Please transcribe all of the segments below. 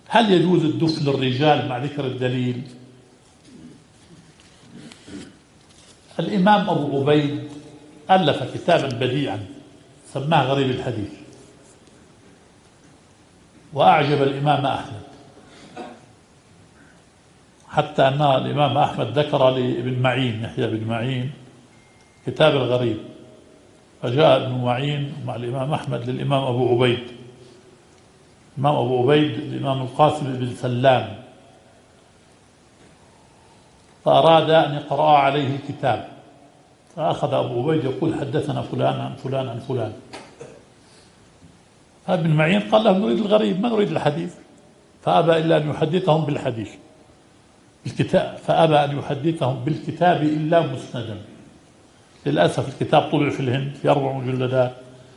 هل يجوز الدف للرجال مع ذكر الدليل؟ الإمام أبو عبيد ألف كتابا بديعا سماه غريب الحديث، وأعجب الإمام أحمد، حتى أن الإمام أحمد ذكر لابن معين، يحيى بن معين، كتاب الغريب، فجاء ابن معين مع الإمام أحمد للإمام أبو عبيد. الإمام أبو عبيد الإمام القاسم بن سلام، فأراد أن يقرأ عليه الكتاب، فأخذ أبو عبيد يقول حدثنا فلان عن فلان عن فلان. فابن معين قال له نريد الغريب ما نريد الحديث، فأبى إلا أن يحدثهم بالحديث الكتاب، فأبى أن يحدثهم بالكتاب إلا مسندا. للأسف الكتاب طبع في الهند في 4 مجلدات،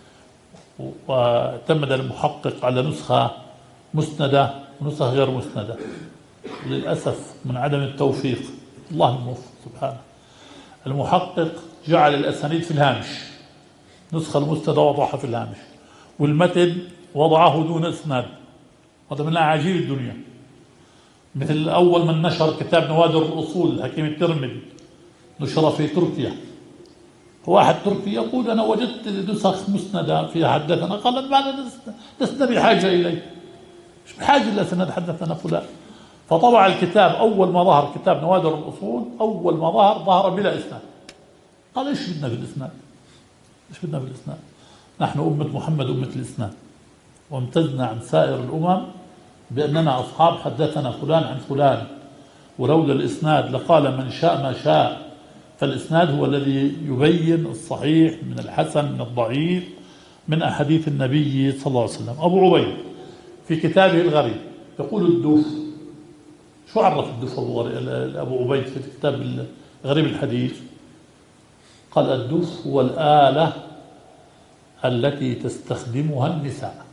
واعتمد المحقق على نسخة مسندة ونسخة غير مسندة، للأسف من عدم التوفيق، الله الموفق سبحانه. المحقق جعل الأسانيد في الهامش، نسخة المسندة وضعها في الهامش، والمتن وضعه دون إسناد. هذا من أعاجيب الدنيا. مثل أول من نشر كتاب نوادر الأصول حكيم الترمذي، نشر في تركيا، واحد تركي يقول أنا وجدت نسخ مسندة فيها حدثنا، قال ما لسنا بحاجة إليه، مش بحاجة إلى سند حدثنا فلان. فطبع الكتاب أول ما ظهر كتاب نوادر الأصول، أول ما ظهر بلا إسناد. قال إيش بدنا بالإسناد؟ إيش بدنا بالإسناد؟ نحن أمة محمد أمة الإسناد، وامتزنا عن سائر الأمم بأننا أصحاب حدثنا فلان عن فلان، ولولا الإسناد لقال من شاء ما شاء. فالإسناد هو الذي يبين الصحيح من الحسن من الضعيف من أحاديث النبي صلى الله عليه وسلم. أبو عبيد في كتابه الغريب يقول الدف. شو عرف الدف أبو عبيد في كتاب غريب الحديث؟ قال الدف هو الآلة التي تستخدمها النساء.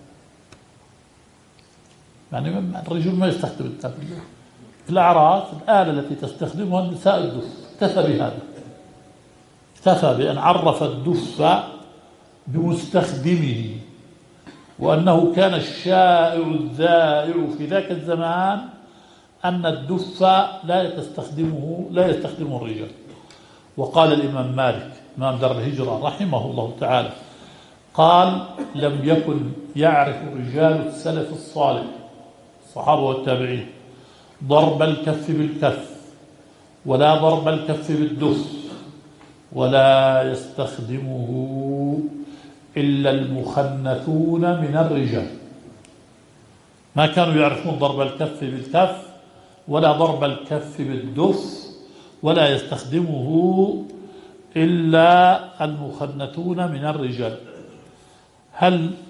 يعني الرجل ما يستخدم الدف في الأعراس، الآلة التي تستخدمها النساء الدف. اكتفى بهذا، اكتفى بأن عرف الدف بمستخدمه، وأنه كان الشائع الذائع في ذاك الزمان أن الدف لا يستخدمه الرجال. وقال الإمام مالك إمام دار الهجرة رحمه الله تعالى، قال لم يكن يعرف رجال السلف الصالح الصحابة والتابعين ضرب الكف بالكف ولا ضرب الكف بالدف، ولا يستخدمه إلا المخنثون من الرجال. ما كانوا يعرفون ضرب الكف بالكف ولا ضرب الكف بالدف، ولا يستخدمه إلا المخنثون من الرجال. هل